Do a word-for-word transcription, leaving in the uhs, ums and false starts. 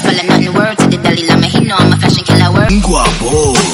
fall, nothing word to the Dalai Lama. He know I'm a fashion killer. Word. Guapo.